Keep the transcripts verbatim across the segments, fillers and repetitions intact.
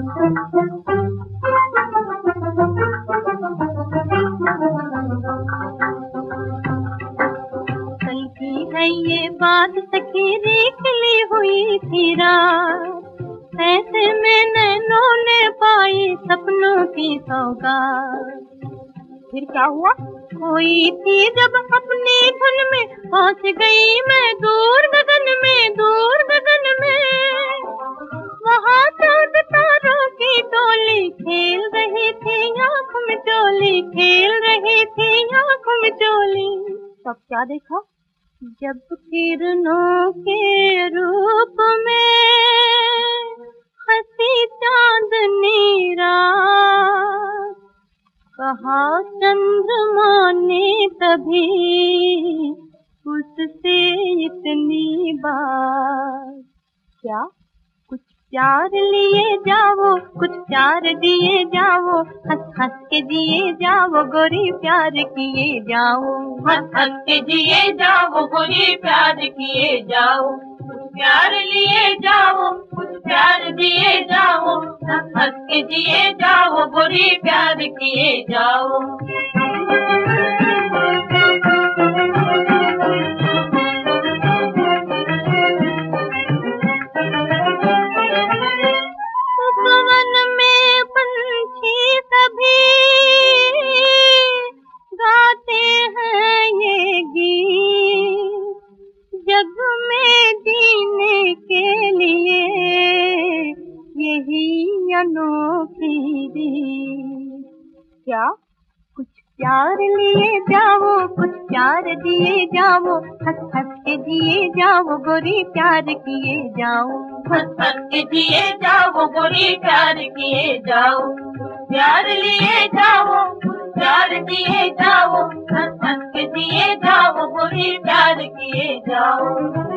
कल की है ये बात सखी निकली हुई थी रात, ऐसे में नैनों ने पाई सपनों की सौगात। फिर क्या हुआ? कोई थी जब अपनी धुन में पहुंच गई मैं दूर गगन में, दूर गगन में। वहाँ चौदह तारों की टोली खेल रही थी आँखों में चोली, खेल रही थी आँखों में चोली। तब क्या देखा? जब किरणों के रूप में हंसी चांदनी रात, कहा चंद्रमा ने तभी उससे इतनी बात। क्या? कुछ प्यार लिए जाओ, कुछ प्यार दिए जाओ, हंस हंस के जिए जाओ गोरी प्यार किए जाओ, हंस हंस के जिए जाओ गोरी प्यार किए जाओ। कुछ प्यार लिए जाओ, कुछ प्यार दिए जाओ, हंस हंस के जिए जाओ गोरी प्यार किए जाओ। उपवन में पंछी सभी गाते हैं ये गीत, जग में जीने के लिए यही अनोखी रीत। क्या? कुछ प्यार लिए जाओ, कुछ प्यार दिए जाओ, हंस हंस के जिए जाओ गोरी प्यार किए जाओ, हंस हंस के जिए जाओ गोरी प्यार किए जाओ। प्यार लिए जाओ, प्यार दिए जाओ, हंस हंस के जिए जाओ गोरी प्यार किए जाओ।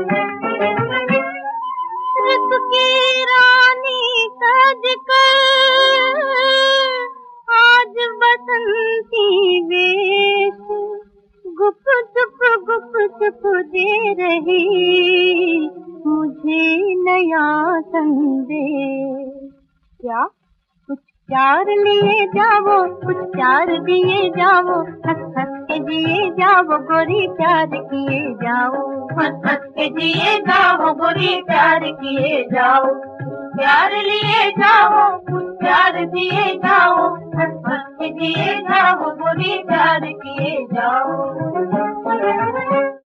रस की रानी सज कर आज बसंती वेश, गुप चुप गुप चुप दे रही मुझे नया संदेश। क्या? कुछ प्यार लिए जाओ, कुछ प्यार दिए जाओ, हंस हंस के जिए जाओ गोरी प्यार किए जाओ, हंस हंस के जिए जाओ गोरी प्यार किए जाओ। प्यार लिए जाओ, कुछ प्यार दिए जाओ, हंस हंस के जिए जाओ गोरी प्यार किए जाओ।